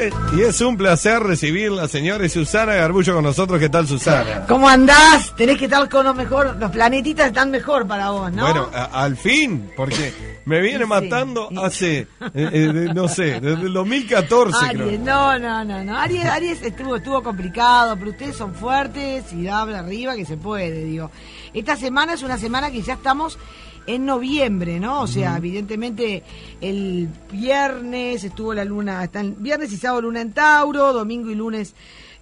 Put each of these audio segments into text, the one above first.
Y es un placer recibirla, señores. Susana Garbullo con nosotros. ¿Qué tal, Susana? ¿Cómo andás? Tenés que estar con lo mejor. Los planetitas están mejor para vos, ¿no? Bueno, al fin, porque me viene matando hace, no sé, desde el 2014, Aries, creo. No. Aries estuvo complicado, pero ustedes son fuertes y habla arriba que se puede, digo. Esta semana es una semana que ya estamos en noviembre, ¿no? O sea, evidentemente el viernes estuvo la luna, viernes y sábado luna en Tauro, domingo y lunes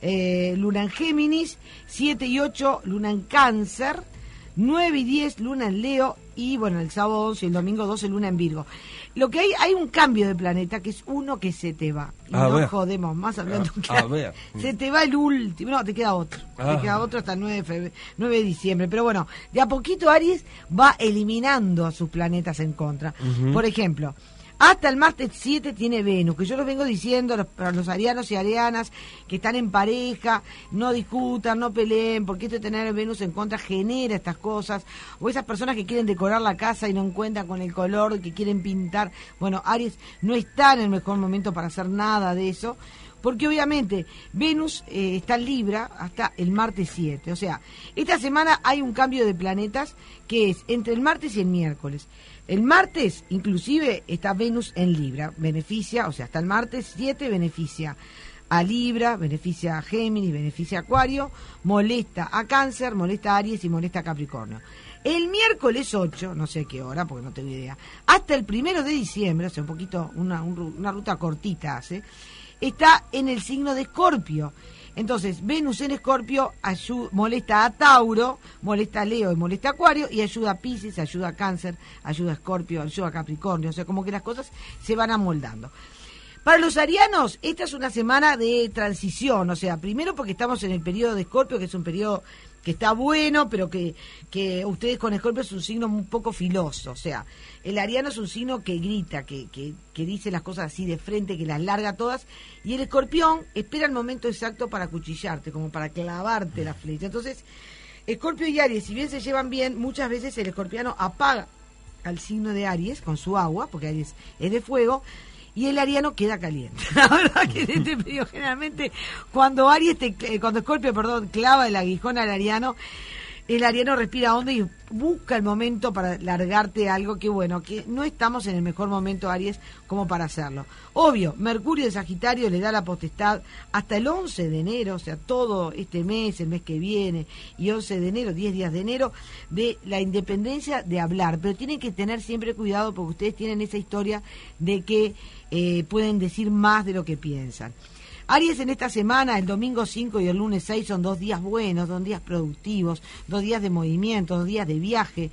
luna en Géminis, 7 y 8 luna en Cáncer, 9 y 10 luna en Leo y bueno, el sábado 11 y el domingo 12 luna en Virgo. Lo que hay un cambio de planeta que es uno que se te va. Y no jodemos más hablando que se te va el último, no, te queda otro. Te queda otro hasta el 9 de diciembre. Pero bueno, de a poquito Aries va eliminando a sus planetas en contra. Por ejemplo, hasta el martes 7 tiene Venus, que yo los vengo diciendo para los arianos y arianas que están en pareja, no discutan, no peleen, porque esto de tener Venus en contra genera estas cosas, o esas personas que quieren decorar la casa y no encuentran con el color, que quieren pintar. Bueno, Aries no está en el mejor momento para hacer nada de eso, porque obviamente Venus está en Libra hasta el martes 7. O sea, esta semana hay un cambio de planetas que es entre el martes y el miércoles. El martes, inclusive, está Venus en Libra, beneficia, o sea, hasta el martes 7 beneficia a Libra, beneficia a Géminis, beneficia a Acuario, molesta a Cáncer, molesta a Aries y molesta a Capricornio. El miércoles 8, no sé qué hora, porque no tengo idea, hasta el 1 de diciembre, o sea, un poquito, una ruta cortita hace, está en el signo de Escorpio. Entonces, Venus en Escorpio molesta a Tauro, molesta a Leo y molesta a Acuario, y ayuda a Piscis, ayuda a Cáncer, ayuda a Escorpio, ayuda a Capricornio. O sea, como que las cosas se van amoldando. Para los arianos, esta es una semana de transición. O sea, primero porque estamos en el periodo de Escorpio, que es un periodo que está bueno, pero que ustedes con Escorpio es un signo un poco filoso. O sea, el ariano es un signo que grita, que dice las cosas así de frente, que las larga todas, y el escorpión espera el momento exacto para acuchillarte, como para clavarte la flecha. Entonces, Escorpio y Aries, si bien se llevan bien, muchas veces el escorpiano apaga al signo de Aries con su agua, porque Aries es de fuego, y el ariano queda caliente. La verdad que en este periodo, generalmente, cuando Escorpio, clava el aguijón al ariano, el ariano respira hondo y busca el momento para largarte algo que, bueno, que no estamos en el mejor momento, Aries, como para hacerlo. Obvio, Mercurio de Sagitario le da la potestad hasta el 11 de enero, o sea, todo este mes, el mes que viene, y 11 de enero, 10 días de enero, de la independencia de hablar. Pero tienen que tener siempre cuidado porque ustedes tienen esa historia de que pueden decir más de lo que piensan. Aries en esta semana, el domingo 5 y el lunes 6 son 2 días buenos, 2 días productivos, 2 días de movimiento, 2 días de viaje.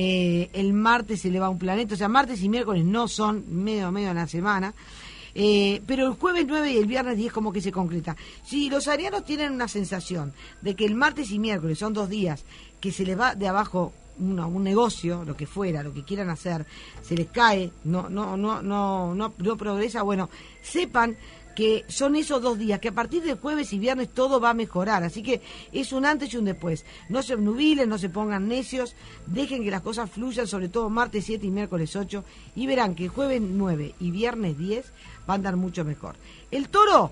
El martes se le va un planeta, o sea, martes y miércoles no son medio en la semana. Pero el jueves 9 y el viernes 10 como que se concreta. Si los arianos tienen una sensación de que el martes y miércoles son 2 días que se les va de abajo un negocio, lo que fuera, lo que quieran hacer, se les cae, no progresa, bueno, sepan que son esos 2 días, que a partir de jueves y viernes todo va a mejorar, así que es un antes y un después. No se obnubilen, no se pongan necios, dejen que las cosas fluyan, sobre todo martes 7 y miércoles 8, y verán que jueves 9 y viernes 10 va a andar mucho mejor. El toro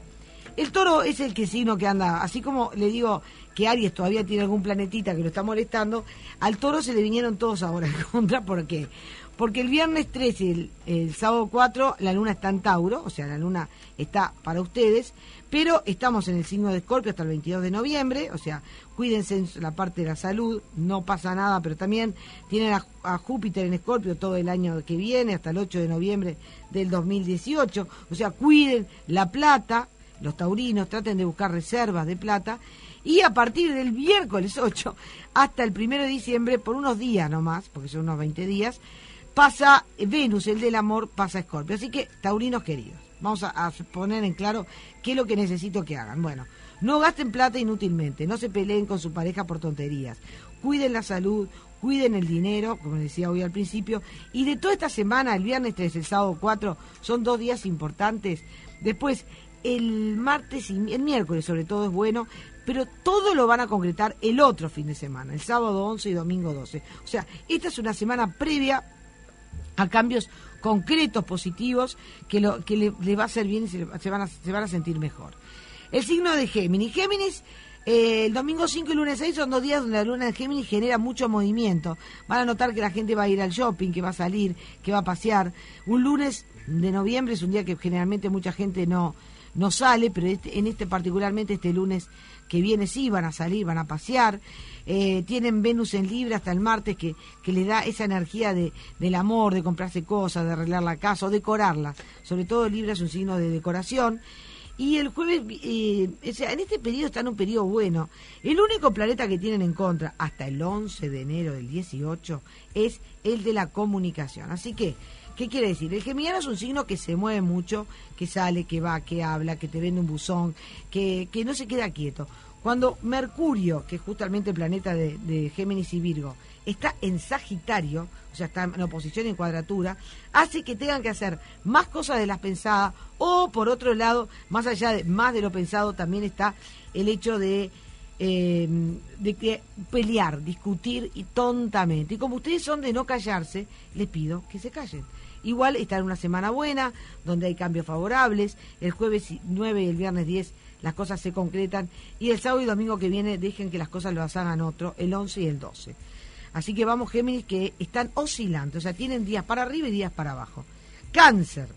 es el signo que anda, así como le digo que Aries todavía tiene algún planetita que lo está molestando, al toro se le vinieron todos ahora en contra. ¿Por qué? Porque el viernes 13 y el sábado 4 la luna está en Tauro, o sea, la luna está para ustedes, pero estamos en el signo de Escorpio hasta el 22 de noviembre, o sea, cuídense en la parte de la salud, no pasa nada, pero también tienen a Júpiter en Escorpio todo el año que viene, hasta el 8 de noviembre del 2018, o sea, cuiden la plata, los taurinos traten de buscar reservas de plata, y a partir del miércoles 8 hasta el 1 de diciembre, por unos días nomás, porque son unos 20 días, pasa Venus, el del amor, pasa a Escorpio. Así que, taurinos queridos, vamos a poner en claro qué es lo que necesito que hagan. Bueno, no gasten plata inútilmente, no se peleen con su pareja por tonterías, cuiden la salud, cuiden el dinero, como decía hoy al principio, y de toda esta semana, el viernes 3, el sábado 4, son 2 días importantes. Después, el martes y el miércoles sobre todo es bueno, pero todo lo van a concretar el otro fin de semana, el sábado 11 y domingo 12. O sea, esta es una semana previa a cambios concretos, positivos, que le va a hacer bien y se van a sentir mejor. El signo de Géminis. Géminis, el domingo 5 y lunes 6 son 2 días donde la luna de Géminis genera mucho movimiento. Van a notar que la gente va a ir al shopping, que va a salir, que va a pasear. Un lunes de noviembre es un día que generalmente mucha gente no sale, pero particularmente este lunes que viene sí van a salir, van a pasear. Tienen Venus en Libra hasta el martes que le da esa energía del amor, de comprarse cosas, de arreglar la casa o decorarla. Sobre todo Libra es un signo de decoración. Y el jueves, en este periodo está en un periodo bueno. El único planeta que tienen en contra hasta el 11 de enero del 18 es el de la comunicación. Así que, ¿qué quiere decir? El geminiano es un signo que se mueve mucho, que sale, que va, que habla, que te vende un buzón, que no se queda quieto. Cuando Mercurio, que es justamente el planeta de Géminis y Virgo, está en Sagitario, o sea, está en oposición y en cuadratura, hace que tengan que hacer más cosas de las pensadas, o por otro lado, más allá de lo pensado, también está el hecho de que pelear, discutir y tontamente. Y como ustedes son de no callarse, les pido que se callen. Igual está en una semana buena, donde hay cambios favorables, el jueves 9 y el viernes 10 las cosas se concretan, y el sábado y domingo que viene dejen que las cosas las hagan otro, el 11 y el 12. Así que vamos, Géminis, que están oscilantes, o sea, tienen días para arriba y días para abajo. Cáncer,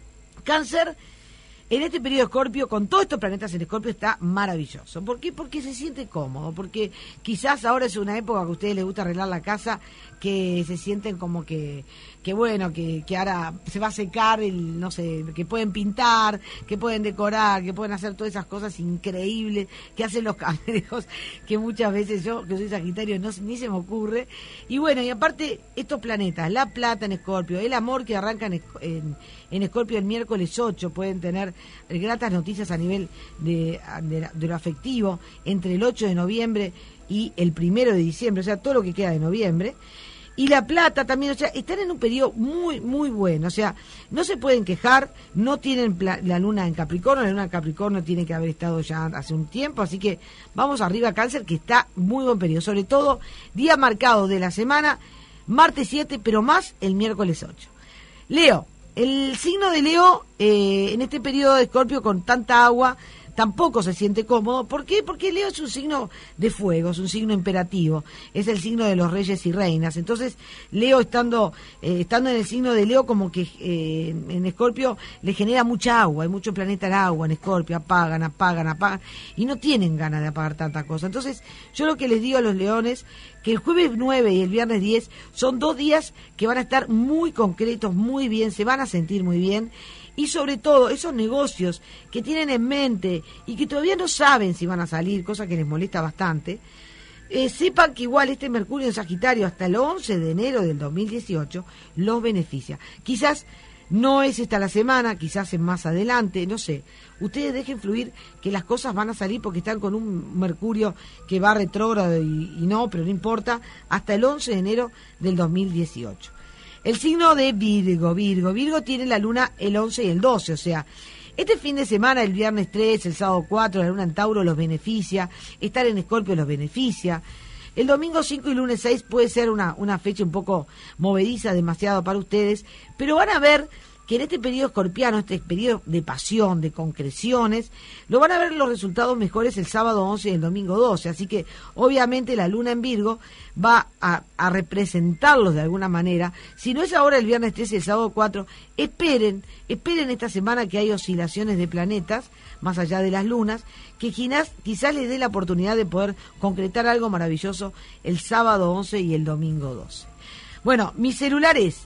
en este periodo de Escorpio, con todos estos planetas en Escorpio, está maravilloso. ¿Por qué? Porque se siente cómodo, porque quizás ahora es una época que a ustedes les gusta arreglar la casa, que se sienten como que bueno, que ahora se va a secar, no sé, que pueden pintar, que pueden decorar, que pueden hacer todas esas cosas increíbles que hacen los cangrejos, que muchas veces yo, que soy Sagitario, ni se me ocurre. Y bueno, y aparte, estos planetas, la plata en Escorpio, el amor que arranca en Escorpio el miércoles 8, pueden tener gratas noticias a nivel de lo afectivo entre el 8 de noviembre y el 1 de diciembre, o sea, todo lo que queda de noviembre. Y la plata también, o sea, están en un periodo muy, muy bueno, o sea, no se pueden quejar, no tienen la luna en Capricornio, la luna en Capricornio tiene que haber estado ya hace un tiempo, así que vamos arriba, Cáncer, que está muy buen periodo, sobre todo día marcado de la semana, martes 7, pero más el miércoles 8. Leo, el signo de Leo, en este periodo de Escorpio con tanta agua, tampoco se siente cómodo. ¿Por qué? Porque Leo es un signo de fuego, es un signo imperativo, es el signo de los reyes y reinas. Entonces, Leo estando en el signo de Leo, como que en Escorpio le genera mucha agua, hay mucho planeta en agua en Escorpio, apagan, y no tienen ganas de apagar tanta cosa. Entonces, yo lo que les digo a los leones, que el jueves 9 y el viernes 10 son 2 días que van a estar muy concretos, muy bien, se van a sentir muy bien. Y sobre todo, esos negocios que tienen en mente y que todavía no saben si van a salir, cosa que les molesta bastante, sepan que igual este Mercurio en Sagitario hasta el 11 de enero del 2018 los beneficia. Quizás no es esta la semana, quizás es más adelante, no sé. Ustedes dejen fluir que las cosas van a salir porque están con un Mercurio que va retrógrado y no, pero no importa, hasta el 11 de enero del 2018. El signo de Virgo tiene la luna el 11 y el 12, o sea, este fin de semana, el viernes 3, el sábado 4, la luna en Tauro los beneficia, estar en Escorpio los beneficia. El domingo 5 y lunes 6 puede ser una fecha un poco movediza, demasiado para ustedes, pero van a ver que en este periodo escorpiano, este periodo de pasión, de concreciones, lo van a ver los resultados mejores el sábado 11 y el domingo 12. Así que, obviamente, la luna en Virgo va a representarlos de alguna manera. Si no es ahora el viernes 13 y el sábado 4, esperen esta semana que hay oscilaciones de planetas, más allá de las lunas, que quizás les dé la oportunidad de poder concretar algo maravilloso el sábado 11 y el domingo 12. Bueno, mi celular es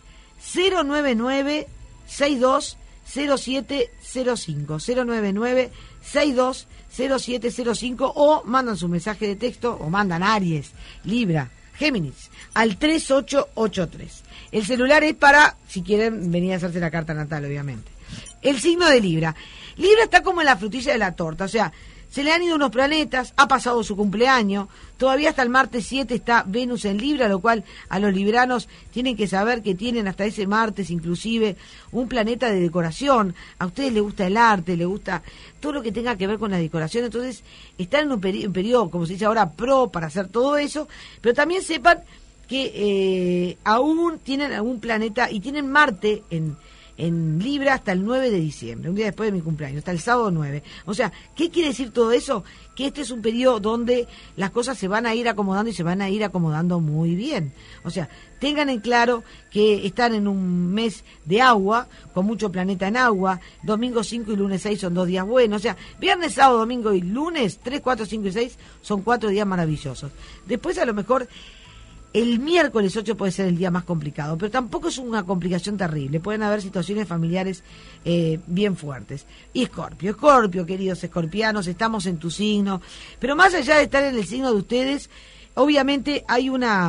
099-620705, 099-620705, o mandan su mensaje de texto, o mandan Aries, Libra, Géminis, al 3883. El celular es para, si quieren venir a hacerse la carta natal, obviamente. El signo de Libra. Libra está como en la frutilla de la torta, o sea, se le han ido unos planetas, ha pasado su cumpleaños, todavía hasta el martes 7 está Venus en Libra, lo cual a los libranos tienen que saber que tienen hasta ese martes inclusive un planeta de decoración. A ustedes les gusta el arte, les gusta todo lo que tenga que ver con la decoración, entonces están en un periodo, como se dice ahora, pro para hacer todo eso, pero también sepan que aún tienen algún planeta y tienen Marte en Libra hasta el 9 de diciembre, un día después de mi cumpleaños, hasta el sábado 9. O sea, ¿qué quiere decir todo eso? Que este es un periodo donde las cosas se van a ir acomodando y se van a ir acomodando muy bien. O sea, tengan en claro que están en un mes de agua, con mucho planeta en agua, domingo 5 y lunes 6 son 2 días buenos. O sea, viernes, sábado, domingo y lunes 3, 4, 5 y 6 son 4 días maravillosos. Después a lo mejor el miércoles 8 puede ser el día más complicado, pero tampoco es una complicación terrible. Pueden haber situaciones familiares bien fuertes. Y Escorpio, queridos escorpianos, estamos en tu signo. Pero más allá de estar en el signo de ustedes, obviamente hay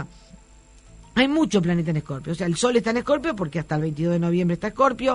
mucho planeta en Escorpio. O sea, el Sol está en Escorpio porque hasta el 22 de noviembre está Escorpio.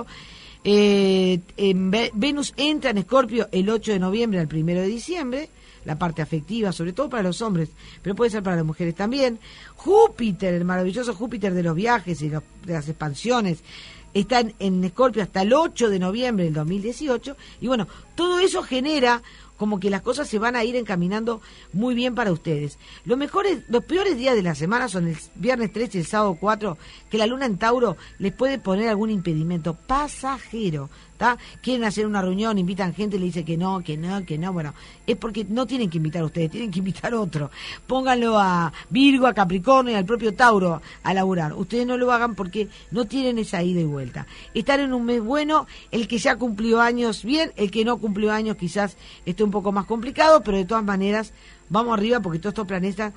Venus entra en Escorpio el 8 de noviembre al 1 de diciembre. La parte afectiva, sobre todo para los hombres, pero puede ser para las mujeres también. Júpiter, el maravilloso Júpiter de los viajes y de las expansiones, está en Escorpio hasta el 8 de noviembre del 2018. Y bueno, todo eso genera como que las cosas se van a ir encaminando muy bien para ustedes. Los peores días de la semana son el viernes 3 y el sábado 4, que la luna en Tauro les puede poner algún impedimento pasajero, ¿tá? Quieren hacer una reunión, invitan gente y le dicen que no. Bueno, es porque no tienen que invitar a ustedes, tienen que invitar a otro. Pónganlo a Virgo, a Capricornio y al propio Tauro a laburar. Ustedes no lo hagan porque no tienen esa ida y vuelta. Están en un mes bueno, el que ya cumplió años bien, el que no cumplió años quizás esté un poco más complicado, pero de todas maneras vamos arriba porque todos estos planetas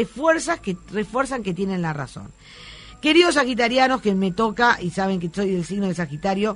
refuerzan que tienen la razón. Queridos sagitarianos, que me toca y saben que soy del signo de Sagitario,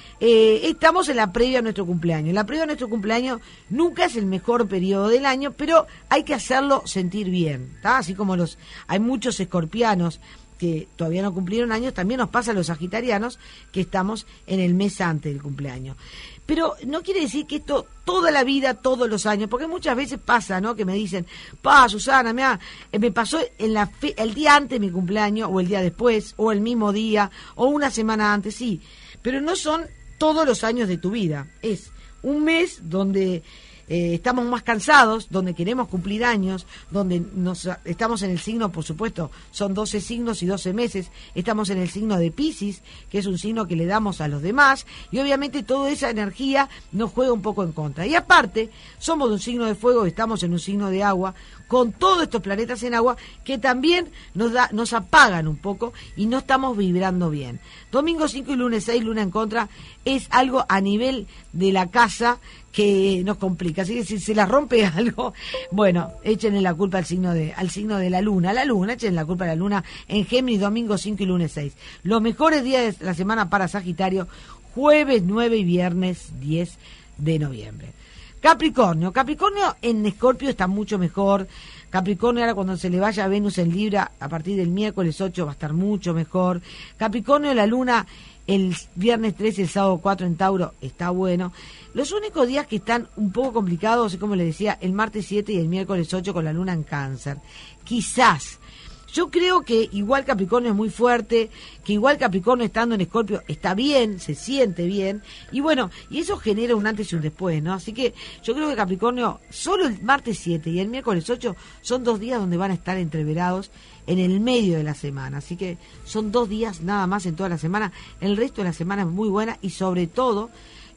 estamos en la previa a nuestro cumpleaños. La previa a nuestro cumpleaños nunca es el mejor periodo del año, pero hay que hacerlo sentir bien, ¿tá? Así como hay muchos escorpianos que todavía no cumplieron años, también nos pasa a los sagitarianos que estamos en el mes antes del cumpleaños. Pero no quiere decir que esto toda la vida, todos los años, porque muchas veces pasa, ¿no? Que me dicen, Susana, me pasó el día antes de mi cumpleaños, o el día después, o el mismo día, o una semana antes, sí. Pero no son todos los años de tu vida. Es un mes donde estamos más cansados, donde queremos cumplir años, donde estamos en el signo, por supuesto, son 12 signos y 12 meses, estamos en el signo de Piscis, que es un signo que le damos a los demás, y obviamente toda esa energía nos juega un poco en contra. Y aparte, somos de un signo de fuego, estamos en un signo de agua, con todos estos planetas en agua, que también nos apagan un poco y no estamos vibrando bien. Domingo 5 y lunes 6, luna en contra, es algo a nivel de la casa que nos complica. Así que si se la rompe algo, bueno, échenle la culpa al signo de la luna. Échenle la culpa a la luna en Géminis, domingo 5 y lunes 6. Los mejores días de la semana para Sagitario, jueves 9 y viernes 10 de noviembre. Capricornio en Escorpio está mucho mejor. Capricornio ahora cuando se le vaya a Venus en Libra, a partir del miércoles 8 va a estar mucho mejor. Capricornio, la luna el viernes 3 y el sábado 4 en Tauro está bueno. Los únicos días que están un poco complicados, como les decía, el martes 7 y el miércoles 8 con la luna en Cáncer. Quizás. Yo creo que igual Capricornio es muy fuerte, que igual Capricornio estando en Escorpio está bien, se siente bien, y bueno, y eso genera un antes y un después, ¿no? Así que yo creo que Capricornio, solo el martes 7 y el miércoles 8 son 2 días donde van a estar entreverados en el medio de la semana, así que son 2 días nada más en toda la semana, el resto de la semana es muy buena y sobre todo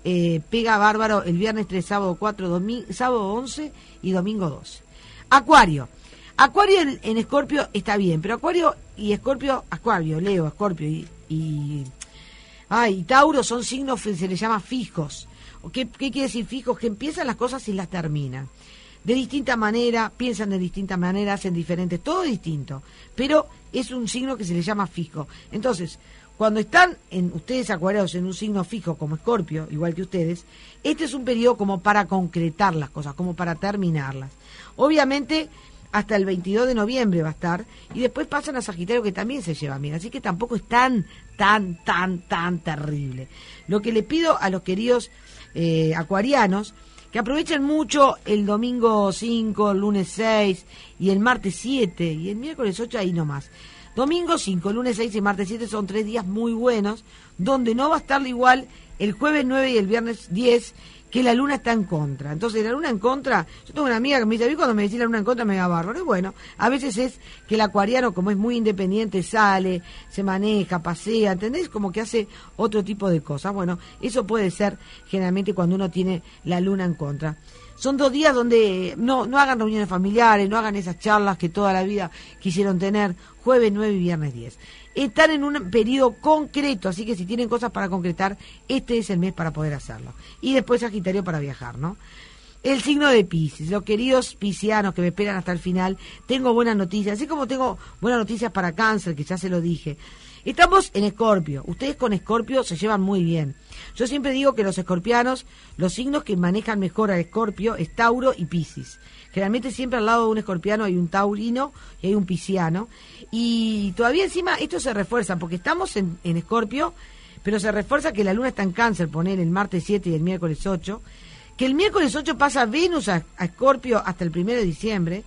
pega bárbaro el viernes 3, sábado 4, sábado 11 y domingo 12. Acuario en Escorpio está bien, pero Acuario, Leo, Escorpio y Tauro son signos que se les llama fijos. ¿Qué quiere decir fijos? Que empiezan las cosas y las terminan. De distinta manera, piensan de distinta manera, hacen diferentes, todo distinto. Pero es un signo que se les llama fijo. Entonces, cuando están ustedes acuariados en un signo fijo como Escorpio, igual que ustedes, este es un periodo como para concretar las cosas, como para terminarlas. Obviamente, hasta el 22 de noviembre va a estar, y después pasan a Sagitario que también se lleva bien, así que tampoco es tan terrible. Lo que le pido a los queridos acuarianos, que aprovechen mucho el domingo 5, el lunes 6 y el martes 7 y el miércoles 8 ahí nomás. Domingo 5, lunes 6 y martes 7 son 3 días muy buenos, donde no va a estar igual el jueves 9 y el viernes 10, que la luna está en contra. Entonces, la luna en contra, yo tengo una amiga que me dice, a mí cuando me decís la luna en contra me da bárbaro. Y bueno, a veces es que el acuariano, como es muy independiente, sale, se maneja, pasea, ¿entendés? Como que hace otro tipo de cosas. Bueno, eso puede ser generalmente cuando uno tiene la luna en contra. Son 2 días donde no hagan reuniones familiares, no hagan esas charlas que toda la vida quisieron tener, jueves 9 y viernes 10. Están en un periodo concreto, así que si tienen cosas para concretar, este es el mes para poder hacerlo. Y después Sagitario para viajar, ¿no? El signo de Piscis, los queridos piscianos que me esperan hasta el final, tengo buenas noticias, así como tengo buenas noticias para Cáncer, que ya se lo dije. Estamos en Escorpio, ustedes con Escorpio se llevan muy bien. Yo siempre digo que los escorpianos, los signos que manejan mejor al Escorpio es Tauro y Piscis. Generalmente siempre al lado de un escorpiano hay un taurino y hay un pisciano. Y todavía encima esto se refuerza, porque estamos en Escorpio, pero se refuerza que la luna está en Cáncer, poner el martes 7 y el miércoles 8, que el miércoles 8 pasa Venus a Escorpio hasta el 1 de diciembre,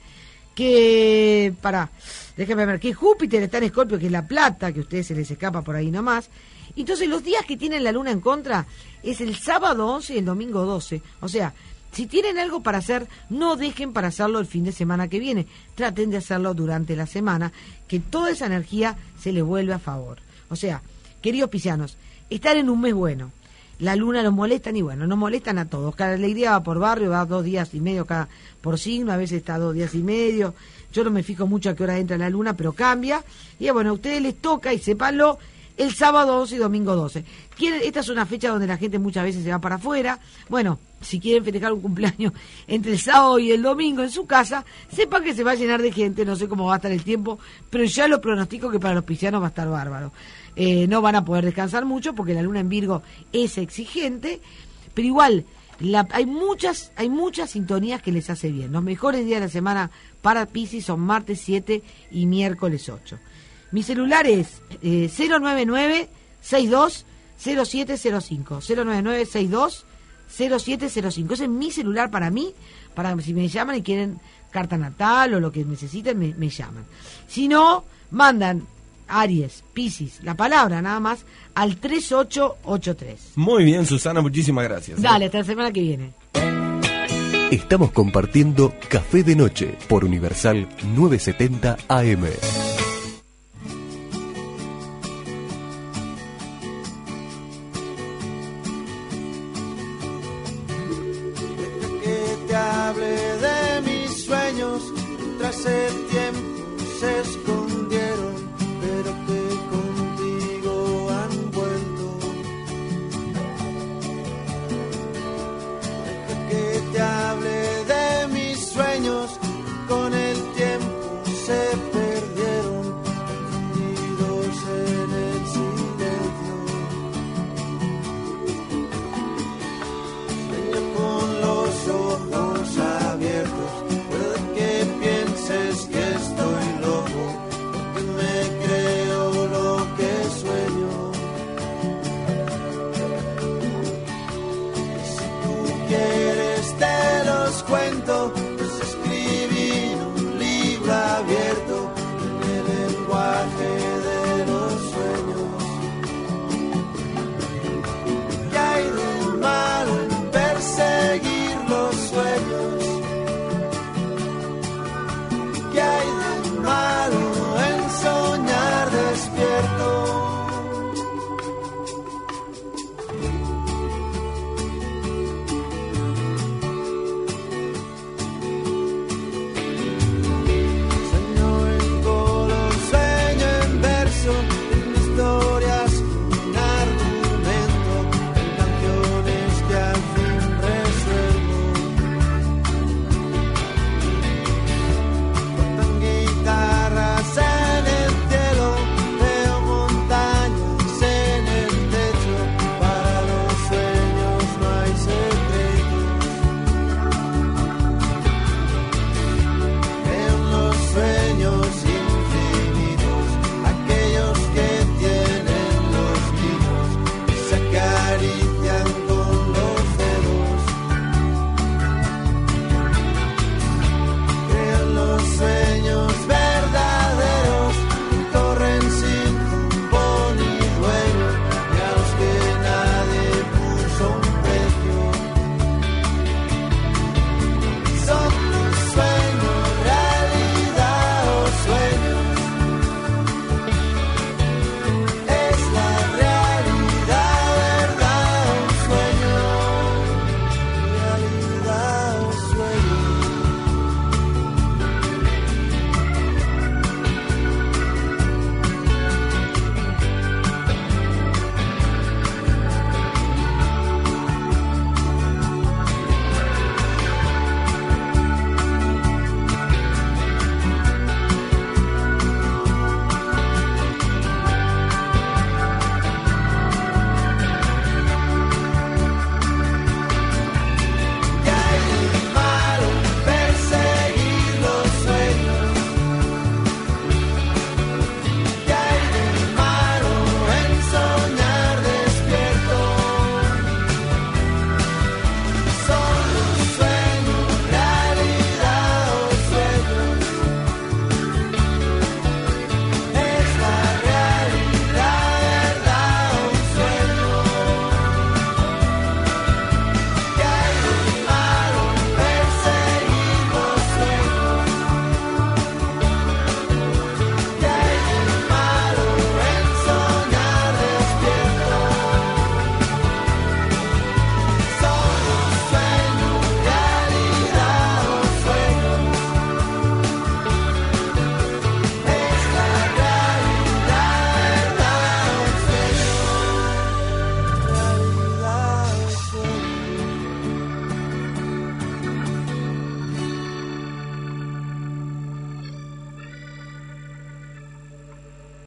que, déjame ver, que Júpiter está en Escorpio, que es la plata, que a ustedes se les escapa por ahí nomás. Entonces los días que tienen la luna en contra es el sábado 11 y el domingo 12, o sea, si tienen algo para hacer, no dejen para hacerlo el fin de semana que viene. Traten de hacerlo durante la semana, que toda esa energía se les vuelve a favor. O sea, queridos piscianos, están en un mes bueno. La luna nos molestan y bueno, nos molestan a todos. Cada alegría va por barrio, va 2 días y medio cada por signo, a veces está 2 días y medio. Yo no me fijo mucho a qué hora entra la luna, pero cambia. Y bueno, a ustedes les toca, y sépanlo, el sábado 11 y domingo 12. Esta es una fecha donde la gente muchas veces se va para afuera. Bueno, si quieren festejar un cumpleaños entre el sábado y el domingo en su casa, sepan que se va a llenar de gente, no sé cómo va a estar el tiempo, pero ya lo pronostico que para los piscianos va a estar bárbaro. No van a poder descansar mucho porque la luna en Virgo es exigente, pero igual hay muchas sintonías que les hace bien. Los mejores días de la semana para Piscis son martes 7 y miércoles 8. Mi celular es 099-620705. 099-620705. Ese es mi celular para mí, para si me llaman y quieren carta natal o lo que necesiten, me llaman. Si no, mandan Aries, Piscis, la palabra nada más, al 3883. Muy bien, Susana, muchísimas gracias. Dale, hasta la semana que viene. Estamos compartiendo Café de Noche por Universal 970 AM. Que te hable de mis sueños, tras el tiempo se esconde.